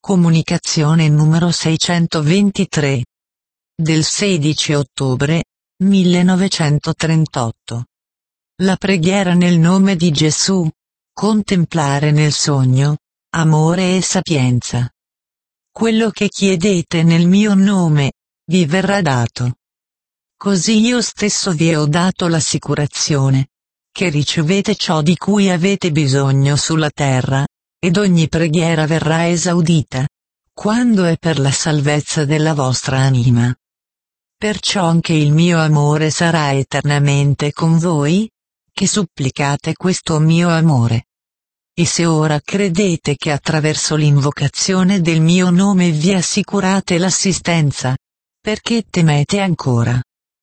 Comunicazione numero 623. Del 16 ottobre 1938. La preghiera nel nome di Gesù. Contemplare nel sogno, amore e sapienza. Quello che chiedete nel mio nome, vi verrà dato. Così io stesso vi ho dato l'assicurazione, che ricevete ciò di cui avete bisogno sulla terra, ed ogni preghiera verrà esaudita, quando è per la salvezza della vostra anima. Perciò anche il mio amore sarà eternamente con voi, che supplicate questo mio amore. E se ora credete che attraverso l'invocazione del mio nome vi assicurate l'assistenza, perché temete ancora?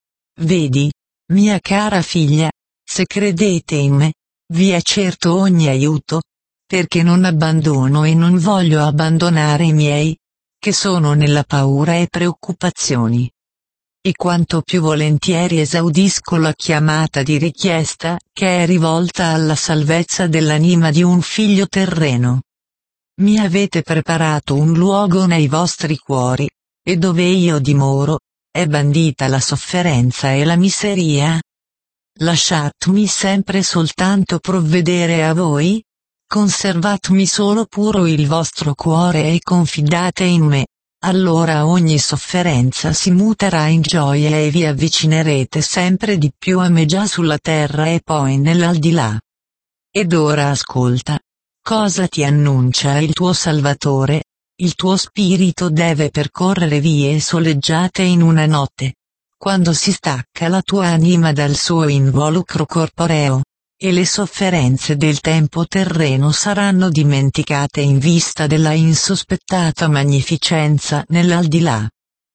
Vedi, mia cara figlia, se credete in me, vi è certo ogni aiuto, perché non abbandono e non voglio abbandonare i miei, che sono nella paura e preoccupazioni. E quanto più volentieri esaudisco la chiamata di richiesta, che è rivolta alla salvezza dell'anima di un figlio terreno. Mi avete preparato un luogo nei vostri cuori, e dove io dimoro, è bandita la sofferenza e la miseria. Lasciatemi sempre soltanto provvedere a voi, conservatemi solo puro il vostro cuore e confidate in me. Allora ogni sofferenza si muterà in gioia e vi avvicinerete sempre di più a me già sulla terra e poi nell'aldilà. Ed ora ascolta. Cosa ti annuncia il tuo Salvatore? Il tuo spirito deve percorrere vie soleggiate in una notte, quando si stacca la tua anima dal suo involucro corporeo, e le sofferenze del tempo terreno saranno dimenticate in vista della insospettata magnificenza nell'aldilà.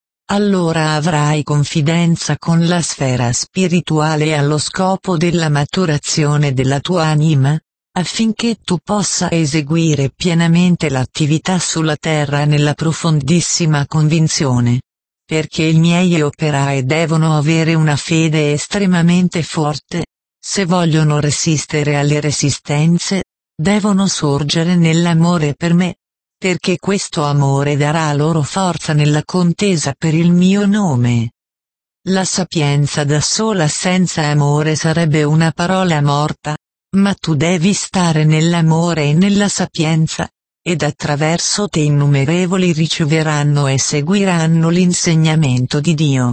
Allora avrai confidenza con la sfera spirituale allo scopo della maturazione della tua anima, affinché tu possa eseguire pienamente l'attività sulla terra nella profondissima convinzione, perché i miei operai devono avere una fede estremamente forte. Se vogliono resistere alle resistenze, devono sorgere nell'amore per me, perché questo amore darà loro forza nella contesa per il mio nome. La sapienza da sola senza amore sarebbe una parola morta, ma tu devi stare nell'amore e nella sapienza, ed attraverso te innumerevoli riceveranno e seguiranno l'insegnamento di Dio.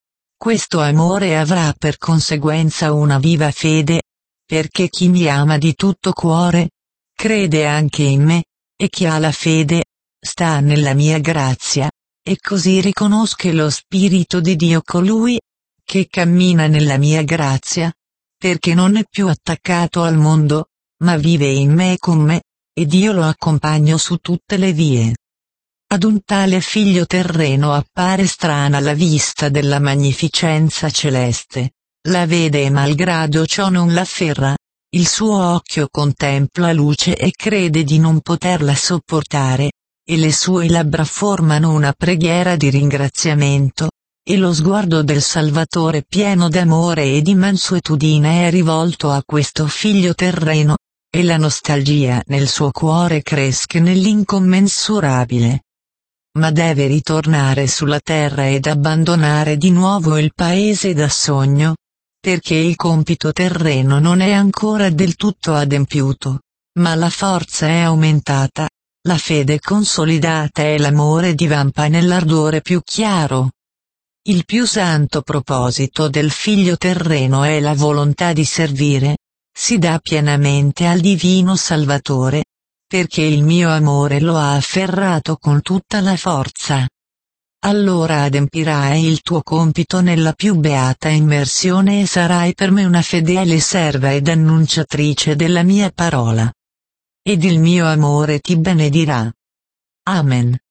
Questo amore avrà per conseguenza una viva fede, perché chi mi ama di tutto cuore, crede anche in me, e chi ha la fede, sta nella mia grazia, e così riconosce lo Spirito di Dio colui, che cammina nella mia grazia, perché non è più attaccato al mondo, ma vive in me e con me, ed io lo accompagno su tutte le vie. Ad un tale figlio terreno appare strana la vista della magnificenza celeste, la vede e malgrado ciò non l'afferra, il suo occhio contempla luce e crede di non poterla sopportare, e le sue labbra formano una preghiera di ringraziamento, e lo sguardo del Salvatore pieno d'amore e di mansuetudine è rivolto a questo figlio terreno, e la nostalgia nel suo cuore cresce nell'incommensurabile. Ma deve ritornare sulla terra ed abbandonare di nuovo il paese da sogno, perché il compito terreno non è ancora del tutto adempiuto, ma la forza è aumentata, la fede consolidata e l'amore divampa nell'ardore più chiaro. Il più santo proposito del figlio terreno è la volontà di servire, si dà pienamente al divino Salvatore, perché il mio amore lo ha afferrato con tutta la forza. Allora adempirai il tuo compito nella più beata immersione e sarai per me una fedele serva ed annunciatrice della mia parola. Ed il mio amore ti benedirà. Amen.